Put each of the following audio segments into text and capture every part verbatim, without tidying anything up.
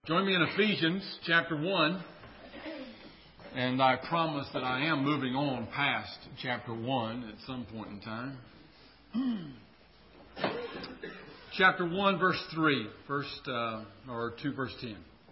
Join me in Ephesians chapter one. And I promise that I am moving on past chapter one at some point in time. Chapter one, verse three. First, uh, or two, verse ten.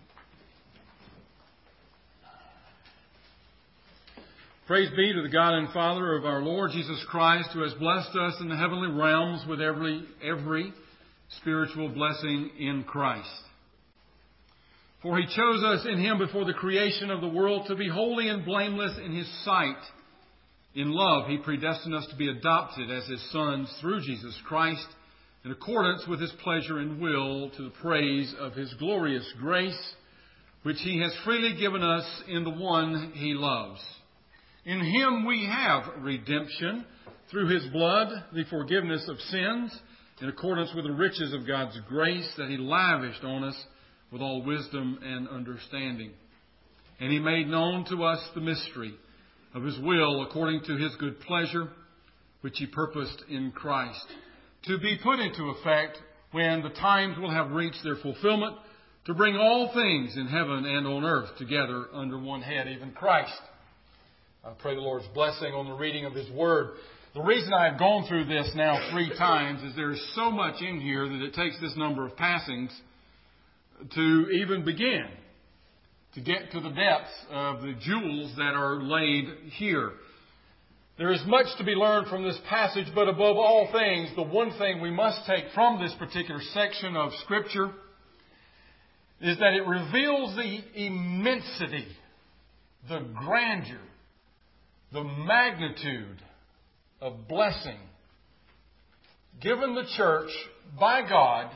Praise be to the God and Father of our Lord Jesus Christ, who has blessed us in the heavenly realms with every, every spiritual blessing in Christ. For He chose us in Him before the creation of the world to be holy and blameless in His sight. In love, He predestined us to be adopted as His sons through Jesus Christ, in accordance with His pleasure and will, to the praise of His glorious grace, which He has freely given us in the one He loves. In Him we have redemption, through His blood, the forgiveness of sins, in accordance with the riches of God's grace that He lavished on us with all wisdom and understanding. And He made known to us the mystery of His will according to His good pleasure, which He purposed in Christ, to be put into effect when the times will have reached their fulfillment, to bring all things in heaven and on earth together under one head, even Christ. I pray the Lord's blessing on the reading of His Word. The reason I've gone through this now three times is there's so much in here that it takes this number of passings to even begin to get to the depths of the jewels that are laid here. There is much to be learned from this passage, but above all things, the one thing we must take from this particular section of Scripture is that it reveals the immensity, the grandeur, the magnitude of blessing given the church by God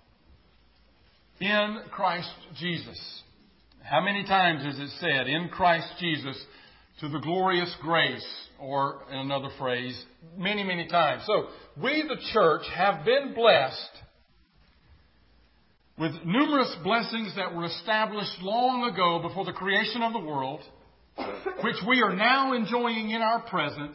in Christ Jesus. How many times is it said, in Christ Jesus, to the glorious grace, or in another phrase, many, many times. So, we the church have been blessed with numerous blessings that were established long ago before the creation of the world, which we are now enjoying in our present,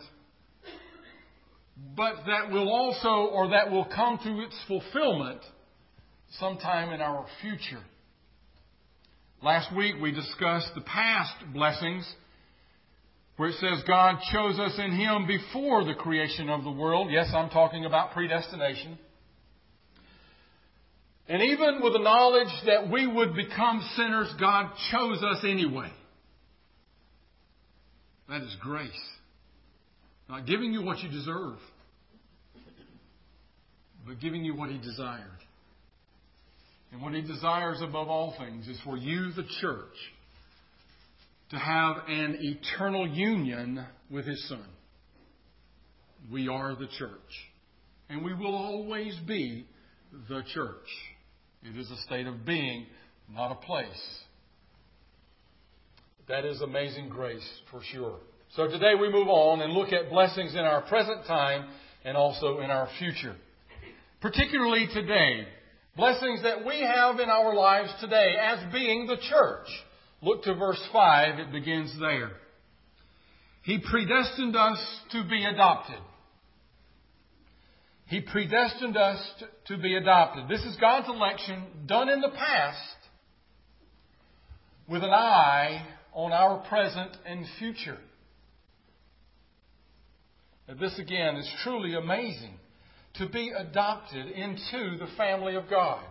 but that will also, or that will come to its fulfillment sometime in our future. Last week we discussed the past blessings, where it says God chose us in Him before the creation of the world. Yes, I'm talking about predestination. And even with the knowledge that we would become sinners, God chose us anyway. That is grace. Not giving you what you deserve, but giving you what He desired. And what He desires above all things is for you, the church, to have an eternal union with His Son. We are the church. And we will always be the church. It is a state of being, not a place. That is amazing grace for sure. So today we move on and look at blessings in our present time and also in our future. Particularly today. Blessings that we have in our lives today as being the church. Look to verse five. It begins there. He predestined us to be adopted. He predestined us to be adopted. This is God's election done in the past with an eye on our present and future. Now, this again is truly amazing. To be adopted into the family of God.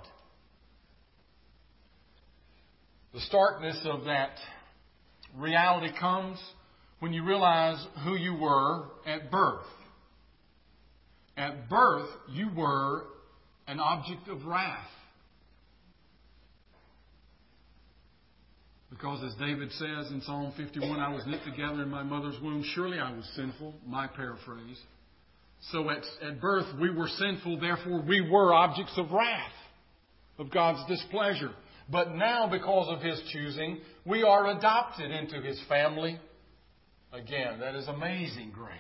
The starkness of that reality comes when you realize who you were at birth. At birth, you were an object of wrath. Because as David says in Psalm fifty-one, I was knit together in my mother's womb. Surely I was sinful. My paraphrase. So at, at birth we were sinful, therefore we were objects of wrath, of God's displeasure. But now, because of His choosing, we are adopted into His family. Again, that is amazing grace.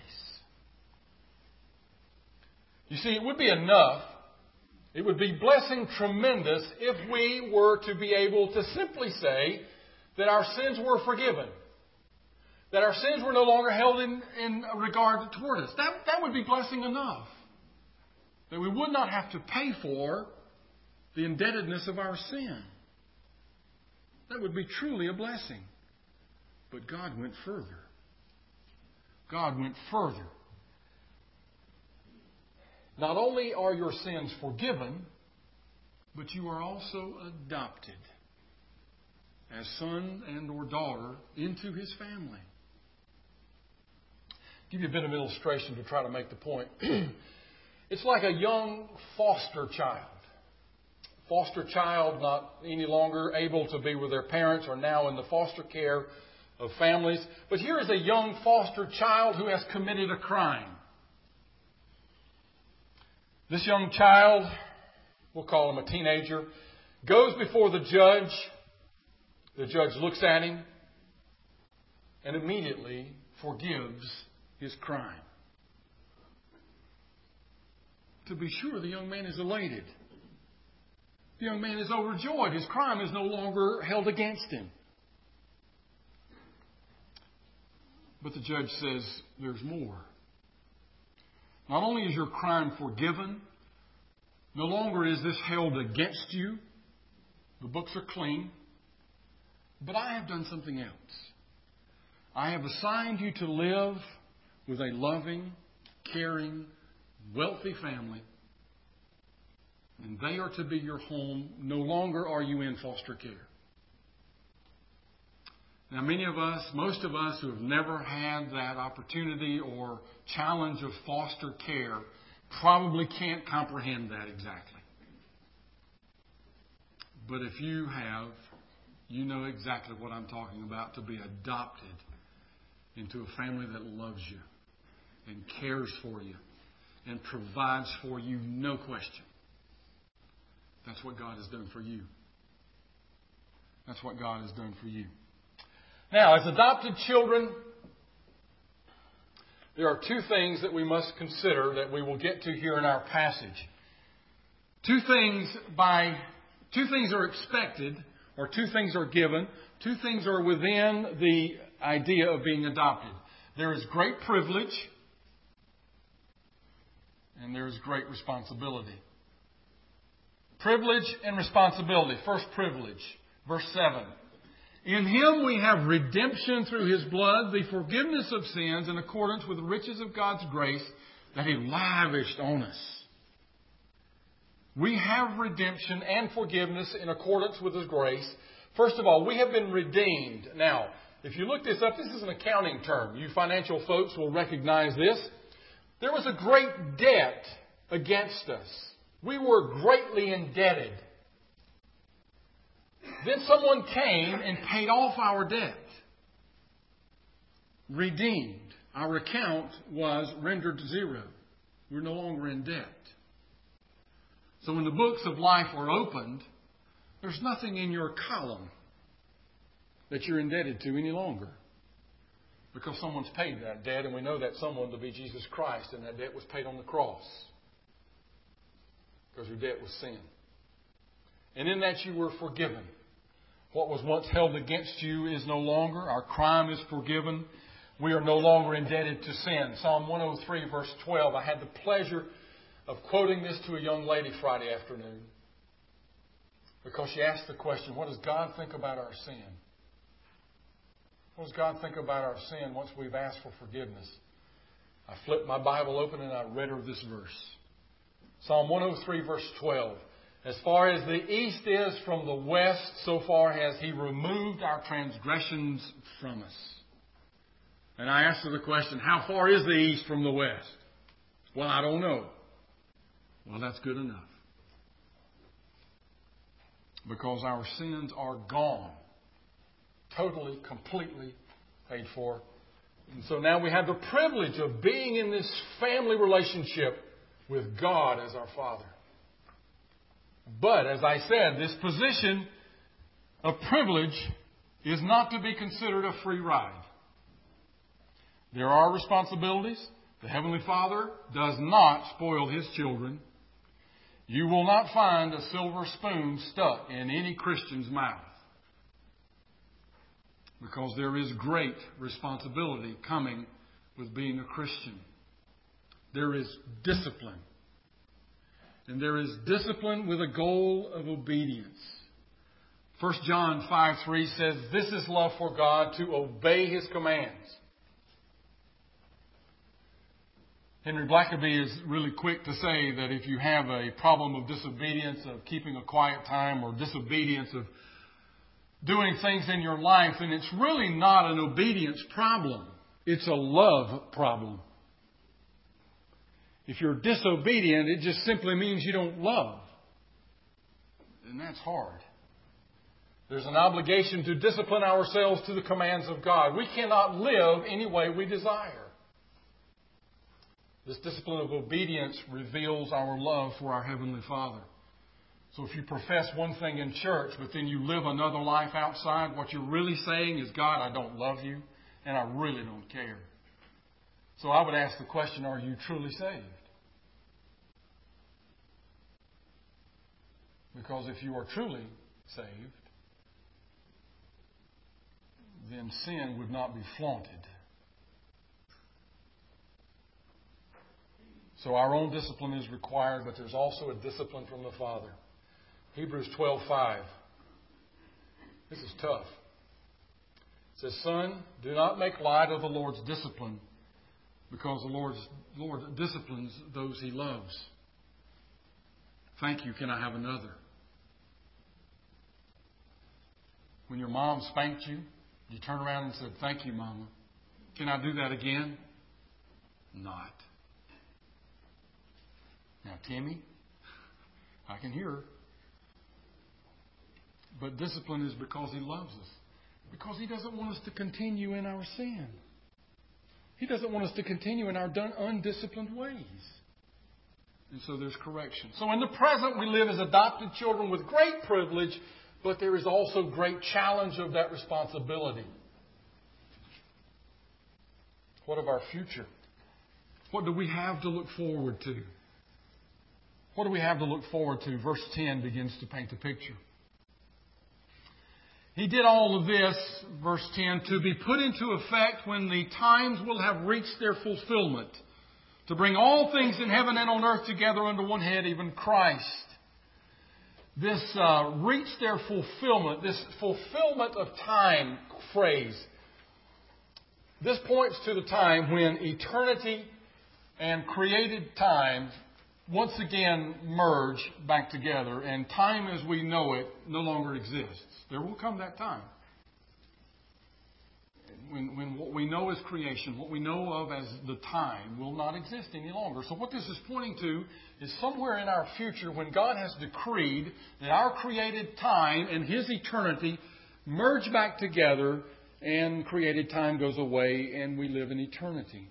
You see, it would be enough, it would be blessing tremendous if we were to be able to simply say that our sins were forgiven. That our sins were no longer held in, in regard toward us. That, that would be blessing enough. That we would not have to pay for the indebtedness of our sin. That would be truly a blessing. But God went further. God went further. Not only are your sins forgiven, but you are also adopted as son and or daughter into His family. I'll give you a bit of illustration to try to make the point. It's like a young foster child. Foster child not any longer able to be with their parents or now in the foster care of families. But here is a young foster child who has committed a crime. This young child, we'll call him a teenager, goes before the judge. The judge looks at him and immediately forgives his crime. To be sure, the young man is elated. The young man is overjoyed. His crime is no longer held against him. But the judge says there's more. Not only is your crime forgiven, no longer is this held against you. The books are clean. But I have done something else. I have assigned you to live with a loving, caring, wealthy family. And they are to be your home. No longer are you in foster care. Now, many of us, most of us who have never had that opportunity or challenge of foster care probably can't comprehend that exactly. But if you have, you know exactly what I'm talking about, to be adopted into a family that loves you and cares for you and provides for you, no question. That's what God has done for you. That's what God has done for you. Now, as adopted children, there are two things that we must consider that we will get to here in our passage. Two things by two things are expected, or two things are given. Two things are within the idea of being adopted. There is great privilege, and there is great responsibility. Privilege and responsibility. First, privilege. Verse seven. In Him we have redemption through His blood, the forgiveness of sins in accordance with the riches of God's grace that He lavished on us. We have redemption and forgiveness in accordance with His grace. First of all, we have been redeemed. Now, if you look this up, this is an accounting term. You financial folks will recognize this. There was a great debt against us. We were greatly indebted. Then someone came and paid off our debt. Redeemed. Our account was rendered to zero. We're no longer in debt. So when the books of life are opened, there's nothing in your column that you're indebted to any longer. Because someone's paid that debt, and we know that someone to be Jesus Christ, and that debt was paid on the cross. Because your debt was sin. And in that you were forgiven. What was once held against you is no longer. Our crime is forgiven. We are no longer indebted to sin. Psalm one oh three, verse twelve. I had the pleasure of quoting this to a young lady Friday afternoon. Because she asked the question, what does God think about our sin? What does God think about our sin once we've asked for forgiveness? I flipped my Bible open and I read her this verse. Psalm one oh three, verse twelve. As far as the east is from the west, so far has He removed our transgressions from us. And I asked her the question, how far is the east from the west? Well, I don't know. Well, that's good enough. Because our sins are gone. Totally, completely paid for. And so now we have the privilege of being in this family relationship with God as our Father. But, as I said, this position of privilege is not to be considered a free ride. There are responsibilities. The Heavenly Father does not spoil His children. You will not find a silver spoon stuck in any Christian's mouth. Because there is great responsibility coming with being a Christian. There is discipline. And there is discipline with a goal of obedience. First John five three says, "This is love for God, to obey His commands." Henry Blackaby is really quick to say that if you have a problem of disobedience, of keeping a quiet time, or disobedience of doing things in your life, then it's really not an obedience problem. It's a love problem. If you're disobedient, it just simply means you don't love. And that's hard. There's an obligation to discipline ourselves to the commands of God. We cannot live any way we desire. This discipline of obedience reveals our love for our Heavenly Father. So if you profess one thing in church, but then you live another life outside, what you're really saying is, God, I don't love you, and I really don't care. So I would ask the question, are you truly saved? Because if you are truly saved, then sin would not be flaunted. So our own discipline is required, but there's also a discipline from the Father. Hebrews twelve five. This is tough. It says, "Son, do not make light of the Lord's discipline, because the Lord's, Lord disciplines those He loves." Thank you. Can I have another? When your mom spanked you, you turned around and said, "Thank you, Mama. Can I do that again?" Not. Now, Timmy, I can hear her. But discipline is because He loves us. Because He doesn't want us to continue in our sin. He doesn't want us to continue in our undisciplined ways. And so there's correction. So in the present, we live as adopted children with great privilege, but there is also great challenge of that responsibility. What of our future? What do we have to look forward to? What do we have to look forward to? Verse ten begins to paint the picture. He did all of this, verse ten, to be put into effect when the times will have reached their fulfillment, to bring all things in heaven and on earth together under one head, even Christ. This uh, reach their fulfillment, this fulfillment of time phrase, this points to the time when eternity and created time once again merge back together, and time as we know it no longer exists. There will come that time when, when what we know as creation, what we know of as the time, will not exist any longer. So what this is pointing to is somewhere in our future when God has decreed that our created time and His eternity merge back together, and created time goes away and we live in eternity.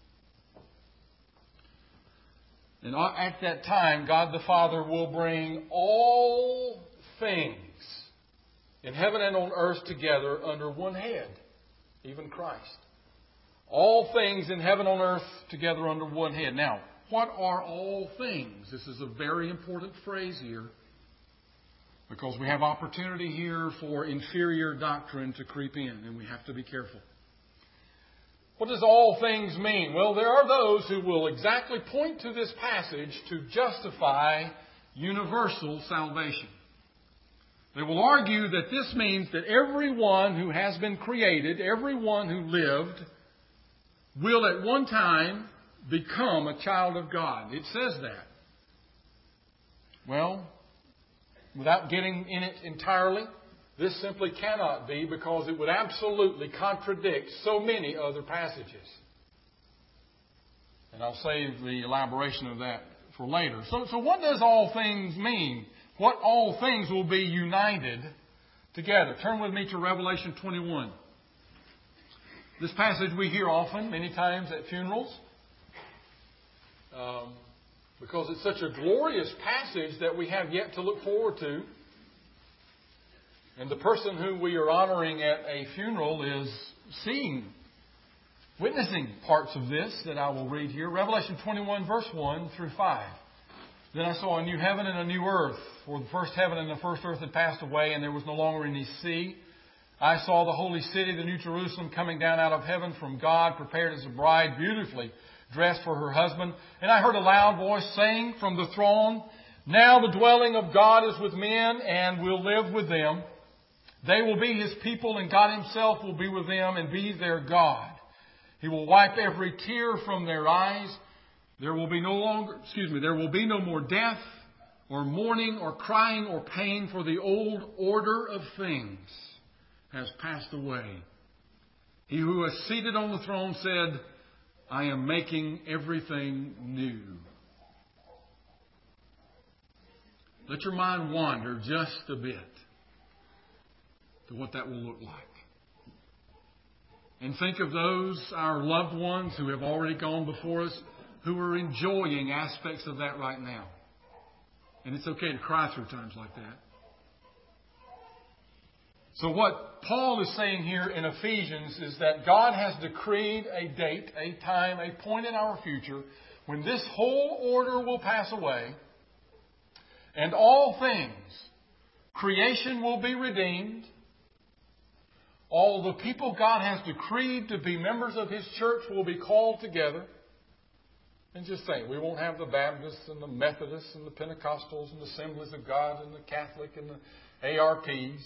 And at that time, God the Father will bring all things in heaven and on earth together under one head, even Christ. All things in heaven and on earth together under one head. Now, what are all things? This is a very important phrase here, because we have opportunity here for inferior doctrine to creep in, and we have to be careful. What does all things mean? Well, there are those who will exactly point to this passage to justify universal salvation. They will argue that this means that everyone who has been created, everyone who lived, will at one time become a child of God. It says that. Well, without getting in it entirely, this simply cannot be, because it would absolutely contradict so many other passages. And I'll save the elaboration of that for later. So, so what does all things mean? What all things will be united together? Turn with me to Revelation twenty-one. This passage we hear often, many times at funerals, um, because it's such a glorious passage that we have yet to look forward to. And the person who we are honoring at a funeral is seeing, witnessing parts of this that I will read here. Revelation twenty-one, verse one through five. Then I saw a new heaven and a new earth, for the first heaven and the first earth had passed away, and there was no longer any sea. I saw the holy city, the New Jerusalem, coming down out of heaven from God, prepared as a bride, beautifully dressed for her husband. And I heard a loud voice saying from the throne, "Now the dwelling of God is with men, and will live with them. They will be His people, and God Himself will be with them and be their God. He will wipe every tear from their eyes. There will be no longer, excuse me, there will be no more death or mourning or crying or pain, for the old order of things has passed away. He who is seated on the throne said, I am making everything new. Let your mind wander just a bit to what that will look like. And think of those, our loved ones who have already gone before us, who are enjoying aspects of that right now. And it's okay to cry through times like that. So what Paul is saying here in Ephesians is that God has decreed a date, a time, a point in our future when this whole order will pass away and all things, creation will be redeemed. All the people God has decreed to be members of His church will be called together. And just think, we won't have the Baptists and the Methodists and the Pentecostals and the Assemblies of God and the Catholic and the A R Ps.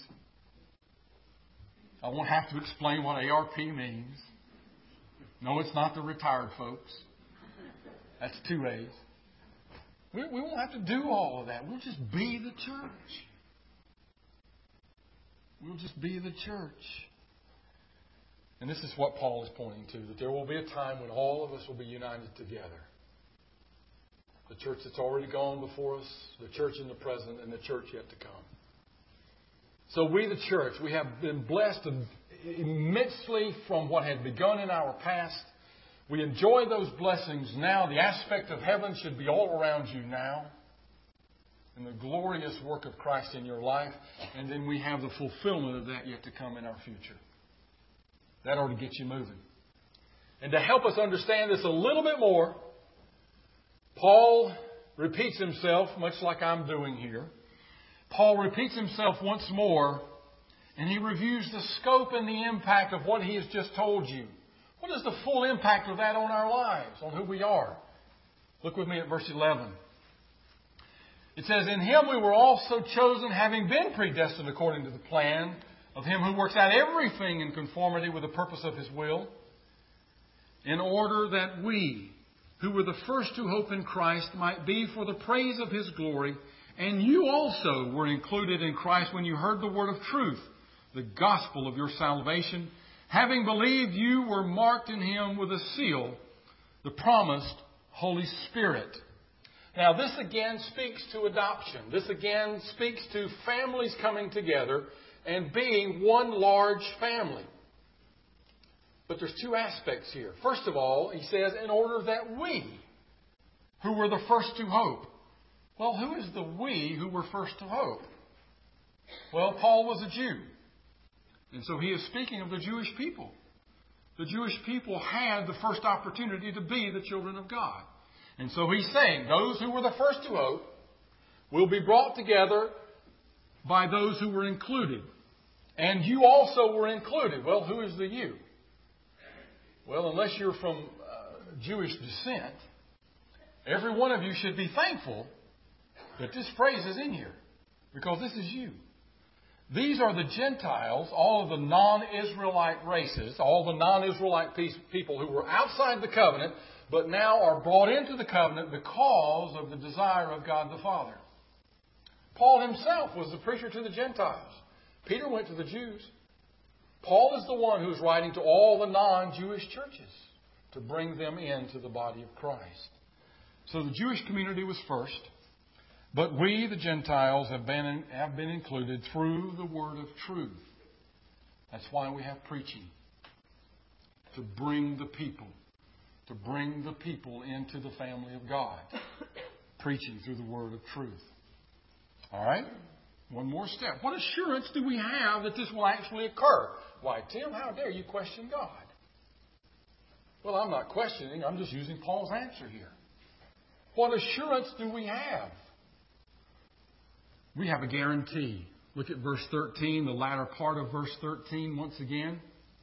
I won't have to explain what A R P means. No, it's not the retired folks. That's two A's. We, we won't have to do all of that. We'll just be the church. We'll just be the church. And this is what Paul is pointing to, that there will be a time when all of us will be united together. The church that's already gone before us, the church in the present, and the church yet to come. So we, the church, we have been blessed immensely from what had begun in our past. We enjoy those blessings now. The aspect of heaven should be all around you now. And the glorious work of Christ in your life. And then we have the fulfillment of that yet to come in our future. That ought to get you moving. And to help us understand this a little bit more, Paul repeats himself, much like I'm doing here. Paul repeats himself once more, and he reviews the scope and the impact of what he has just told you. What is the full impact of that on our lives, on who we are? Look with me at verse eleven. It says, in Him we were also chosen, having been predestined according to the plan of Him who works out everything in conformity with the purpose of His will, in order that we, who were the first to hope in Christ, might be for the praise of His glory. And you also were included in Christ when you heard the word of truth, the gospel of your salvation. Having believed, you were marked in Him with a seal, the promised Holy Spirit. Now, this again speaks to adoption. This again speaks to families coming together and being one large family. But there's two aspects here. First of all, he says, in order that we, who were the first to hope. Well, who is the we who were first to hope? Well, Paul was a Jew. And so he is speaking of the Jewish people. The Jewish people had the first opportunity to be the children of God. And so he's saying those who were the first to hope will be brought together by those who were included. And you also were included. Well, who is the you? Well, unless you're from uh, Jewish descent, every one of you should be thankful that this phrase is in here. Because this is you. These are the Gentiles, all of the non-Israelite races, all the non-Israelite people who were outside the covenant, but now are brought into the covenant because of the desire of God the Father. Paul himself was the preacher to the Gentiles. Peter went to the Jews. Paul is the one who's writing to all the non-Jewish churches to bring them into the body of Christ. So the Jewish community was first. But we, the Gentiles, have been, have been included through the word of truth. That's why we have preaching. To bring the people. To bring the people into the family of God. Preaching through the word of truth. All right? One more step. What assurance do we have that this will actually occur? Why, Tim, how dare you question God? Well, I'm not questioning. I'm just using Paul's answer here. What assurance do we have? We have a guarantee. Look at verse thirteen, the latter part of verse thirteen once again.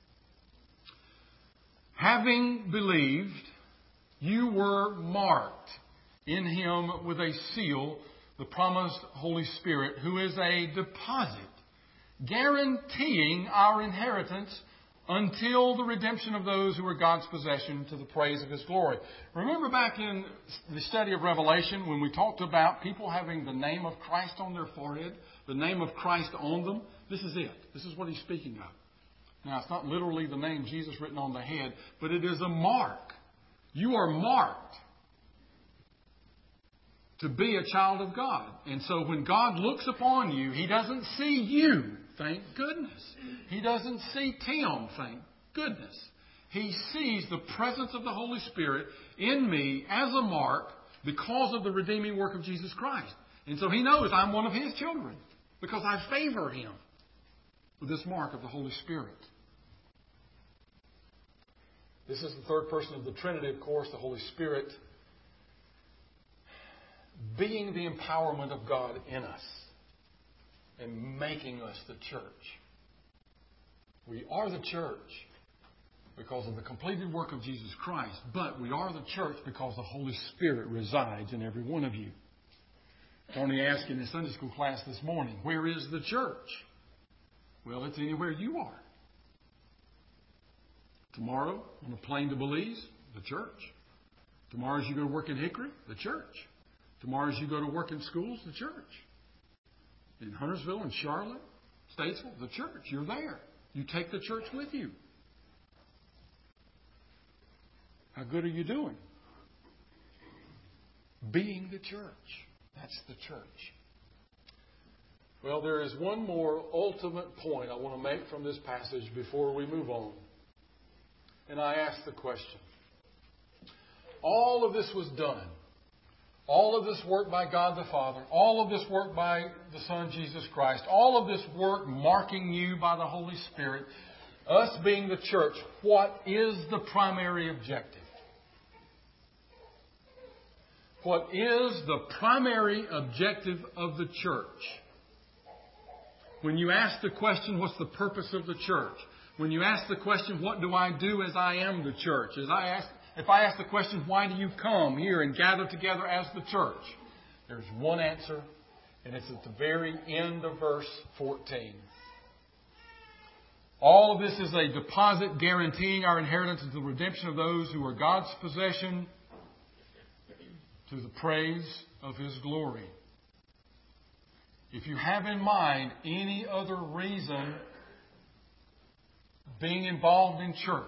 Having believed, you were marked in Him with a seal, the promised Holy Spirit, who is a deposit guaranteeing our inheritance until the redemption of those who are God's possession to the praise of His glory. Remember back in the study of Revelation when we talked about people having the name of Christ on their forehead, the name of Christ on them? This is it. This is what he's speaking of. Now, it's not literally the name Jesus written on the head, but it is a mark. You are marked to be a child of God. And so when God looks upon you, He doesn't see you, thank goodness. He doesn't see Tim, thank goodness. He sees the presence of the Holy Spirit in me as a mark because of the redeeming work of Jesus Christ. And so He knows I'm one of His children because I favor Him with this mark of the Holy Spirit. This is the third person of the Trinity, of course, the Holy Spirit being the empowerment of God in us and making us the church. We are the church because of the completed work of Jesus Christ, but we are the church because the Holy Spirit resides in every one of you. Tony asked in his Sunday school class this morning, where is the church? Well, it's anywhere you are. Tomorrow, on a plane to Belize, the church. Tomorrow as you go to work in Hickory, the church. Tomorrow as you go to work in schools, the church. In Huntersville and Charlotte, Statesville, the church. You're there. You take the church with you. How good are you doing? Being the church. That's the church. Well, there is one more ultimate point I want to make from this passage before we move on. And I ask the question. All of this was done. All of this work by God the Father. All of this work by the Son Jesus Christ. All of this work marking you by the Holy Spirit. Us being the church. What is the primary objective? What is the primary objective of the church? When you ask the question, what's the purpose of the church? When you ask the question, what do I do as I am the church? As I ask, if I ask the question, why do you come here and gather together as the church? There's one answer, and it's at the very end of verse fourteen. All of this is a deposit guaranteeing our inheritance to the redemption of those who are God's possession to the praise of His glory. If you have in mind any other reason being involved in church,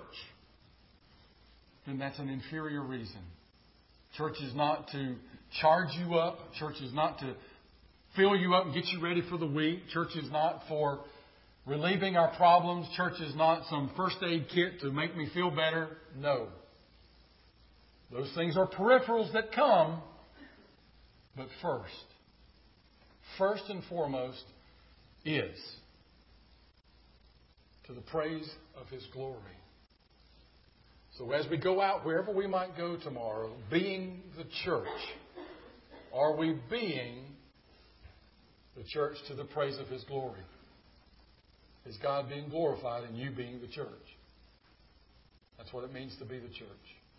then that's an inferior reason. Church is not to charge you up. Church is not to fill you up and get you ready for the week. Church is not for relieving our problems. Church is not some first aid kit to make me feel better. No. Those things are peripherals that come. But first, first and foremost is to the praise of His glory. So as we go out, wherever we might go tomorrow, being the church, are we being the church to the praise of His glory? Is God being glorified in you being the church? That's what it means to be the church.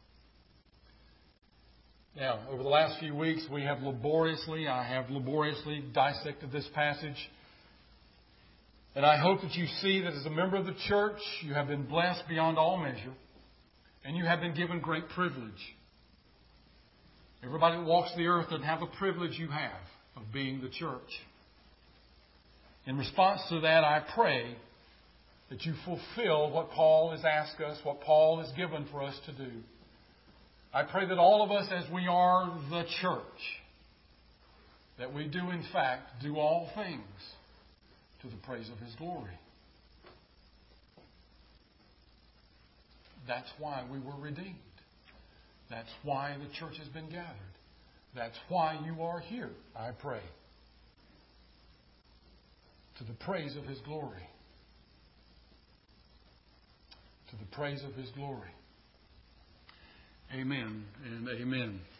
Now, over the last few weeks, we have laboriously, I have laboriously dissected this passage. And I hope that you see that as a member of the church, you have been blessed beyond all measure. And you have been given great privilege. Everybody that walks the earth doesn't have the privilege you have of being the church. In response to that, I pray that you fulfill what Paul has asked us, what Paul has given for us to do. I pray that all of us, as we are the church, that we do in fact do all things to the praise of His glory. That's why we were redeemed. That's why the church has been gathered. That's why you are here, I pray. To the praise of His glory. To the praise of His glory. Amen and amen.